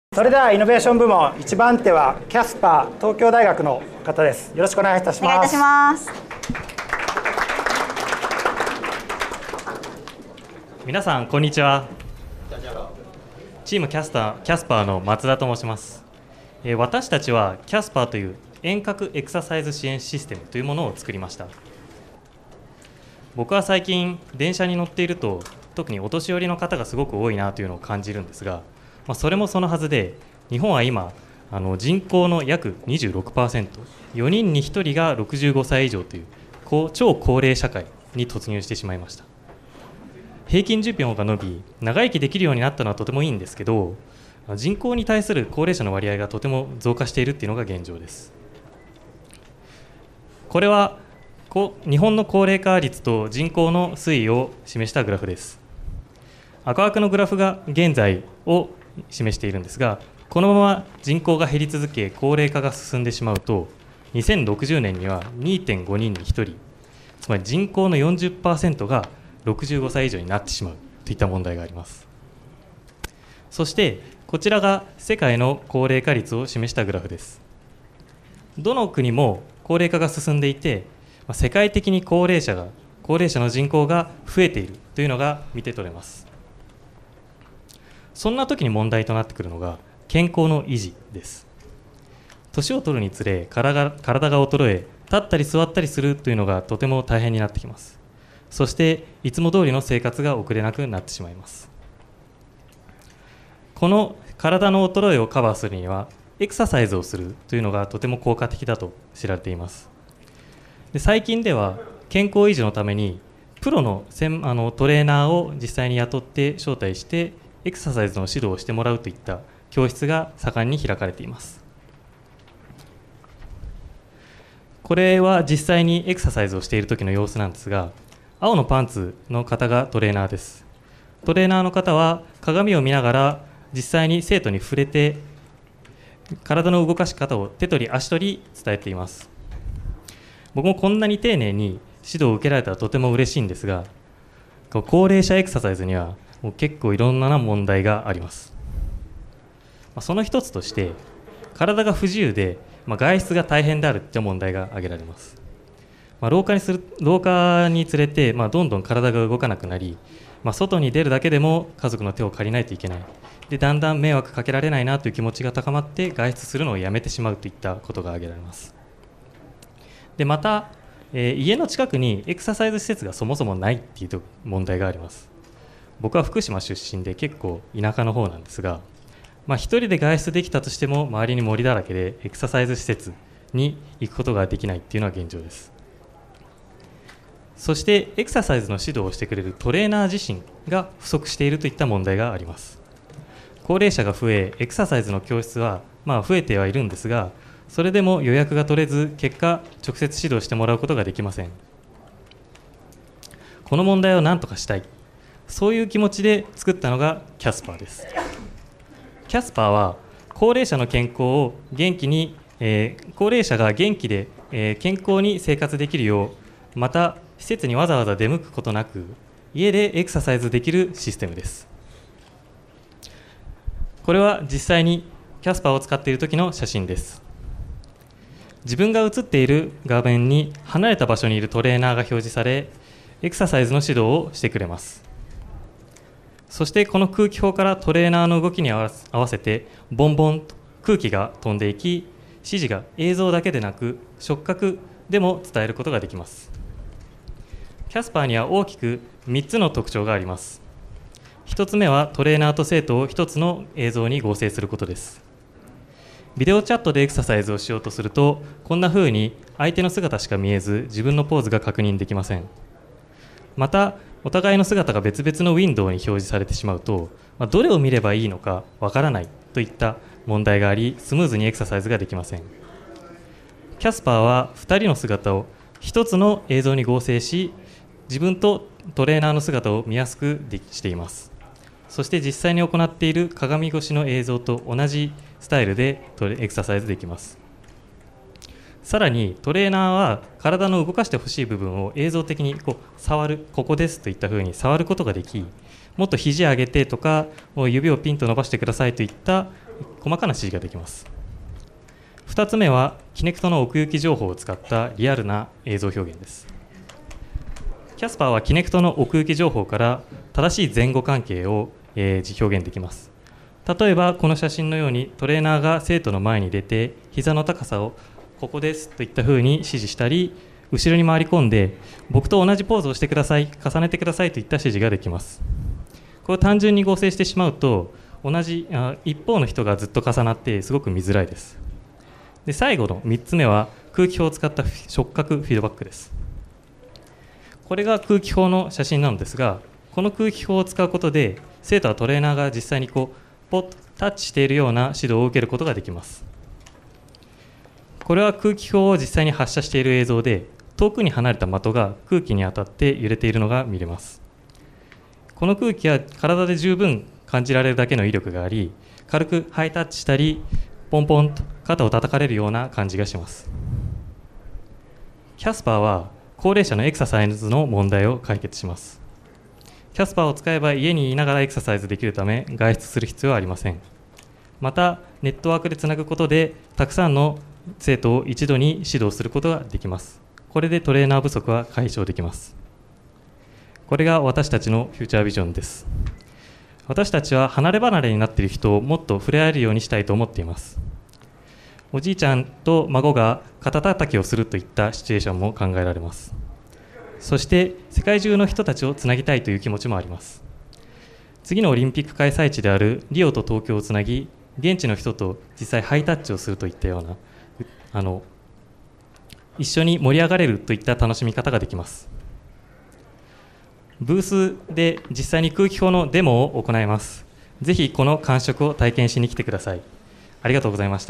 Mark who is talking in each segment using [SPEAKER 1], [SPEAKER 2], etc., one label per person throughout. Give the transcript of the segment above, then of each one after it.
[SPEAKER 1] それではイノベーション部門1番手はキャスパー東京大学の方です。よろしくお願いいたします。
[SPEAKER 2] お願いいたします。
[SPEAKER 3] 皆さんこんにちは。チームキャスパーの松田と申します。私たちはキャスパーという遠隔エクササイズ支援システムというものを作りました。僕は最近電車に乗っていると特にお年寄りの方がすごく多いなというのを感じるんですが、それもそのはずで、日本は今人口の約 26%、 4人に1人が65歳以上という超高齢社会に突入してしまいました。平均寿命が伸び長生きできるようになったのはとてもいいんですけど、人口に対する高齢者の割合がとても増加しているというのが現状です。これは日本の高齢化率と人口の推移を示したグラフです。赤枠のグラフが現在を示しているんですが、このまま人口が減り続け高齢化が進んでしまうと2060年には 2.5 人に1人、つまり人口の 40% が65歳以上になってしまうといった問題があります。そしてこちらが世界の高齢化率を示したグラフです。どの国も高齢化が進んでいて、世界的に高齢者の人口が増えているというのが見て取れます。そんな時に問題となってくるのが健康の維持です。年を取るにつれ体が衰え、立ったり座ったりするというのがとても大変になってきます。そしていつも通りの生活が送れなくなってしまいます。この体の衰えをカバーするにはエクササイズをするというのがとても効果的だと知られています。で、最近では健康維持のためにプロのトレーナーを実際に雇って招待してエクササイズの指導をしてもらうといった教室が盛んに開かれています。これは実際にエクササイズをしている時の様子なんですが、青のパンツの方がトレーナーです。トレーナーの方は鏡を見ながら実際に生徒に触れて体の動かし方を手取り足取り伝えています。僕もこんなに丁寧に指導を受けられたらとても嬉しいんですが、高齢者エクササイズにはもう結構いろんな問題があります。その一つとして体が不自由で、外出が大変であるという問題が挙げられます。老化につれて、どんどん体が動かなくなり、外に出るだけでも家族の手を借りないといけない。で、だんだん迷惑かけられないなという気持ちが高まって外出するのをやめてしまうといったことが挙げられます。で、また、家の近くにエクササイズ施設がそもそもないという問題があります。僕は福島出身で結構田舎の方なんですが、一人で外出できたとしても周りに森だらけでエクササイズ施設に行くことができないっていうのは現状です。そしてエクササイズの指導をしてくれるトレーナー自身が不足しているといった問題があります。高齢者が増えエクササイズの教室は増えてはいるんですが、それでも予約が取れず結果直接指導してもらうことができません。この問題を何とかしたい、そういう気持ちで作ったのがキャスパーです。キャスパーは高齢者の健康を元気に、高齢者が元気で、健康に生活できるよう、また施設にわざわざ出向くことなく家でエクササイズできるシステムです。これは実際にキャスパーを使っている時の写真です。自分が写っている画面に離れた場所にいるトレーナーが表示され、エクササイズの指導をしてくれます。そしてこの空気砲からトレーナーの動きに合わせてボンボンと空気が飛んでいき、指示が映像だけでなく触覚でも伝えることができます。キャスパーには大きく3つの特徴があります。1つ目はトレーナーと生徒を1つの映像に合成することです。ビデオチャットでエクササイズをしようとすると、こんな風に相手の姿しか見えず自分のポーズが確認できません。またお互いの姿が別々のウィンドウに表示されてしまうと、どれを見ればいいのかわからないといった問題があり、スムーズにエクササイズができません。キャスパーは2人の姿を1つの映像に合成し、自分とトレーナーの姿を見やすくしています。そして実際に行っている鏡越しの映像と同じスタイルでエクササイズできます。さらにトレーナーは体の動かしてほしい部分を映像的に触る、ここですといったふうに触ることができ、もっと肘上げてとか指をピンと伸ばしてくださいといった細かな指示ができます。2つ目はキネクトの奥行き情報を使ったリアルな映像表現です。キャスパーはキネクトの奥行き情報から正しい前後関係を表現できます。例えばこの写真のようにトレーナーが生徒の前に出て膝の高さをここですといったふうに指示したり、後ろに回り込んで僕と同じポーズをしてください、重ねてくださいといった指示ができます。これを単純に合成してしまうと一方の人がずっと重なってすごく見づらいです。で最後の3つ目は空気砲を使った触覚フィードバックです。これが空気砲の写真なのですが、この空気砲を使うことで生徒はトレーナーが実際にポッとタッチしているような指導を受けることができます。これは空気砲を実際に発射している映像で、遠くに離れた的が空気に当たって揺れているのが見れます。この空気は体で十分感じられるだけの威力があり、軽くハイタッチしたりポンポンと肩を叩かれるような感じがします。キャスパーは高齢者のエクササイズの問題を解決します。キャスパーを使えば家にいながらエクササイズできるため外出する必要はありません。またネットワークでつなぐことでたくさんの生徒を一度に指導することができます。これでトレーナー不足は解消できます。これが私たちのフューチャービジョンです。私たちは離れ離れになっている人をもっと触れ合えるようにしたいと思っています。おじいちゃんと孫が肩たたきをするといったシチュエーションも考えられます。そして世界中の人たちをつなぎたいという気持ちもあります。次のオリンピック開催地であるリオと東京をつなぎ、現地の人と実際ハイタッチをするといったような一緒に盛り上がれるといった楽しみ方ができます。ブースで実際に空気砲のデモを行います。ぜひこの感触を体験しに来てください。ありがとうございました。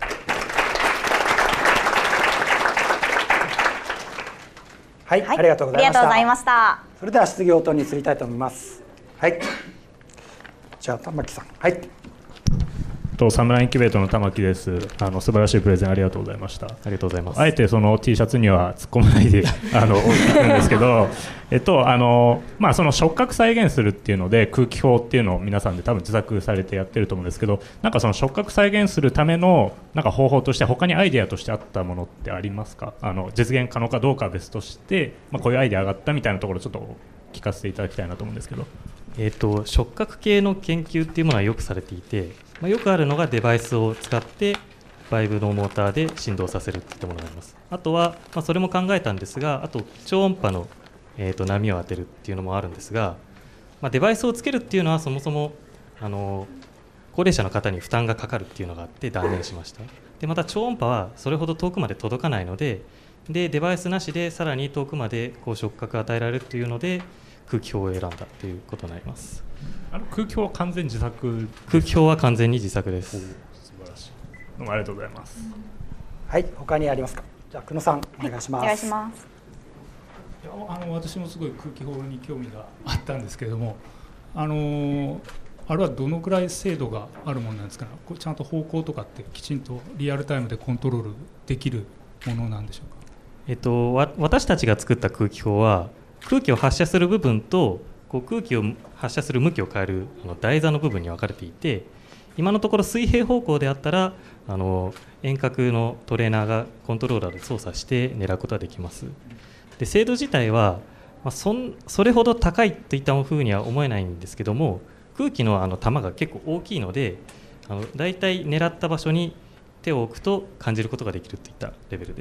[SPEAKER 1] はい、ありがとうございました。それでは質疑応答に移りたいと思います。はい。じゃあ玉木さん。はい。
[SPEAKER 2] サムライインキュベートの玉木です。素晴らしいプレゼンありがとうございました。
[SPEAKER 3] ありがとうございます。
[SPEAKER 2] あえてその T シャツには突っ込まないで置いていくんですけどその触覚再現するっていうので空気砲っていうのを皆さんで多分自作されてやってると思うんですけど、なんかその触覚再現するためのなんか方法として他にアイデアとしてあったものってありますか？実現可能かどうかは別として、こういうアイデアがあったみたいなところをちょっと聞かせていただきたいなと思うんですけど。
[SPEAKER 3] 触覚系の研究っていうものはよくされていて、よくあるのがデバイスを使ってバイブのモーターで振動させるといったものがあります。あとは、それも考えたんですが、あと超音波の、波を当てるっていうのもあるんですが、デバイスをつけるっていうのはそもそも高齢者の方に負担がかかるっていうのがあって断念しました。でまた超音波はそれほど遠くまで届かないので、デバイスなしでさらに遠くまで触覚が与えられるというので空気砲を選んだということになります。
[SPEAKER 2] 空気砲は完全自作？
[SPEAKER 3] 空気砲は完全に自作です。
[SPEAKER 2] 素晴らしい。どうもありがとうございます。
[SPEAKER 1] はい、他にありますか？じゃあ久野さんお願いします。
[SPEAKER 4] お願いします。
[SPEAKER 5] 私もすごい空気砲に興味があったんですけれども、あれはどのくらい精度があるものなんですかね。これちゃんと方向とかってきちんとリアルタイムでコントロールできるものなんでしょうか？
[SPEAKER 3] 私たちが作った空気砲は空気を発射する部分と空気を発射する向きを変える台座の部分に分かれていて、今のところ水平方向であったら遠隔のトレーナーがコントローラーで操作して狙うことができます。で精度自体は、それほど高いといったふうには思えないんですけども、空気の球が結構大きいのでだいたい狙った場所に手を置くと感じることができるといったレベルです。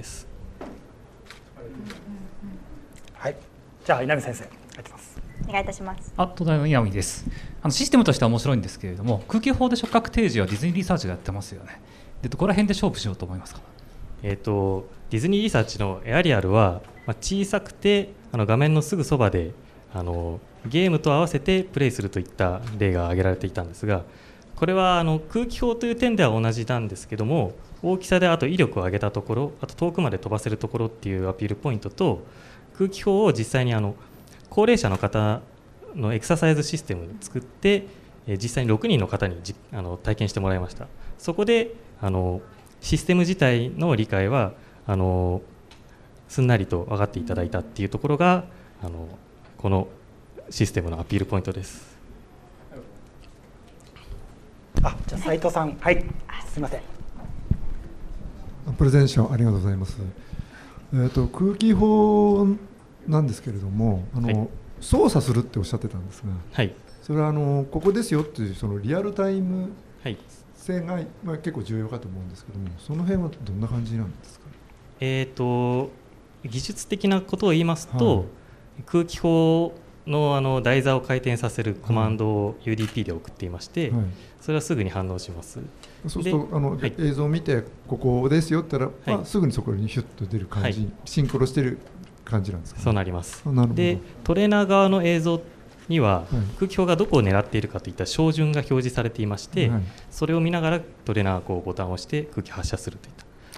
[SPEAKER 1] はい、じゃあ稲見先生
[SPEAKER 4] お願いいたします。
[SPEAKER 6] 東大の稲見です。システムとしては面白いんですけれども、空気砲で触覚提示はディズニーリサーチがやってますよね。でどこら辺で勝負しようと思いますか？
[SPEAKER 3] ディズニーリサーチのエアリアルは、小さくて画面のすぐそばでゲームと合わせてプレイするといった例が挙げられていたんですが、これは空気砲という点では同じなんですけども、大きさであと威力を上げたところ、あと遠くまで飛ばせるところっていうアピールポイントと、空気砲を実際に高齢者の方のエクササイズシステムを作って実際に6人の方に体験してもらいました。そこでシステム自体の理解はすんなりと分かっていただいたっていうところがこのシステムのアピールポイントです。
[SPEAKER 1] じゃあ斉藤さん、はい、すみません。
[SPEAKER 7] プレゼンションありがとうございます。空気砲なんですけれども、操作するっておっしゃってたんですが、
[SPEAKER 3] はい、
[SPEAKER 7] それはここですよっていうそのリアルタイム性が、結構重要かと思うんですけども、その辺はどんな感じなんですか。
[SPEAKER 3] 技術的なことを言いますと、空気砲の台座を回転させるコマンドを UDP で送っていまして、それはすぐに反応します。
[SPEAKER 7] そうすると映像を見てここですよって言ったら、すぐにそこにヒュッと出る感じ、シンクロしてる感じなんですかね。
[SPEAKER 3] そうなります。でトレーナー側の映像には、空気砲がどこを狙っているかといった照準が表示されていまして、それを見ながらトレーナーがこうボタンを押して空気発射するといった。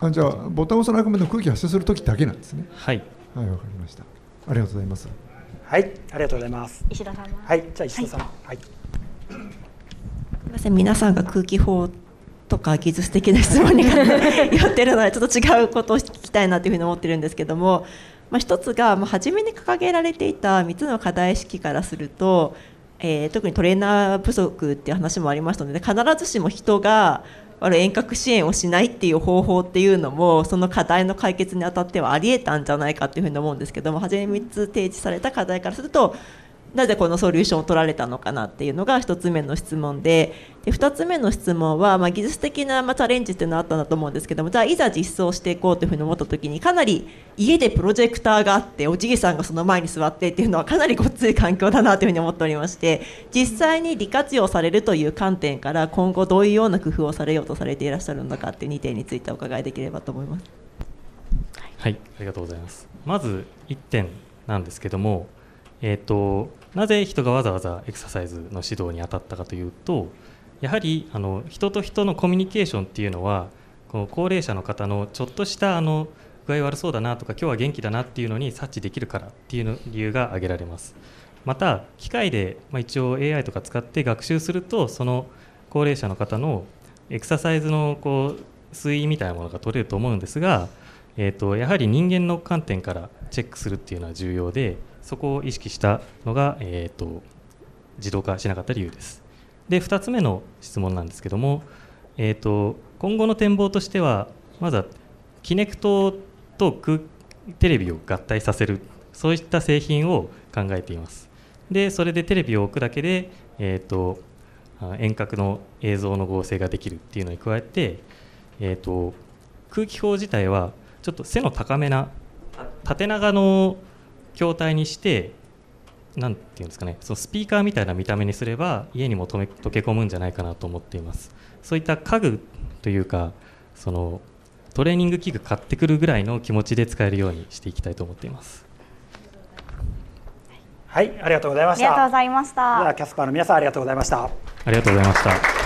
[SPEAKER 7] じゃあボタンを押さなくても空気発射するときだけなんですね。
[SPEAKER 3] はい、
[SPEAKER 7] はい、わかりました。ありがとうございます。
[SPEAKER 1] はい、ありがとうございます。
[SPEAKER 4] 石田さん。
[SPEAKER 1] はい、じゃあ石田さん。はい。
[SPEAKER 8] すみません、皆さんが空気砲とか技術的な質問に寄ってるのでちょっと違うことを聞きたいなというふうに思ってるんですけども、一つが初めに掲げられていた3つの課題意識からすると、特にトレーナー不足っていう話もありましたので、必ずしも人が遠隔支援をしないっていう方法っていうのもその課題の解決にあたってはありえたんじゃないかっていうふうに思うんですけども、初め3つ提示された課題からするとなぜこのソリューションを取られたのかなっていうのが1つ目の質問で、2つ目の質問は、技術的なチャレンジっていうのはあったんだと思うんですけども、じゃあいざ実装していこうというふうに思った時に、かなり家でプロジェクターがあっておじいさんがその前に座ってっていうのはかなりごっつい環境だなというふうに思っておりまして、実際に利活用されるという観点から今後どういうような工夫をされようとされていらっしゃるのかっていう2点についてお伺いできればと思います。
[SPEAKER 3] はい、ありがとうございます。まず1点なんですけども、なぜ人がわざわざエクササイズの指導に当たったかというと、やはり人と人のコミュニケーションっていうのはこの高齢者の方のちょっとした具合悪そうだなとか今日は元気だなっていうのに察知できるからっていう理由が挙げられます。また機械で、一応 AI とか使って学習するとその高齢者の方のエクササイズの推移みたいなものが取れると思うんですが、やはり人間の観点からチェックするっていうのは重要で、そこを意識したのが、自動化しなかった理由です。で2つ目の質問なんですけども、今後の展望としてはまずはキネクトとテレビを合体させる、そういった製品を考えています。でそれでテレビを置くだけで、遠隔の映像の合成ができるっていうのに加えて、空気砲自体はちょっと背の高めな縦長の筐体にして、なんていうんですかね、そのスピーカーみたいな見た目にすれば家にも溶け込むんじゃないかなと思っています。そういった家具というかそのトレーニング器具買ってくるぐらいの気持ちで使えるようにしていきたいと思っています。
[SPEAKER 1] はい、ありがとうございました。
[SPEAKER 4] ありがとうございました。
[SPEAKER 1] ではキャスパーの皆さんありがとうございました。
[SPEAKER 3] ありがとうございました。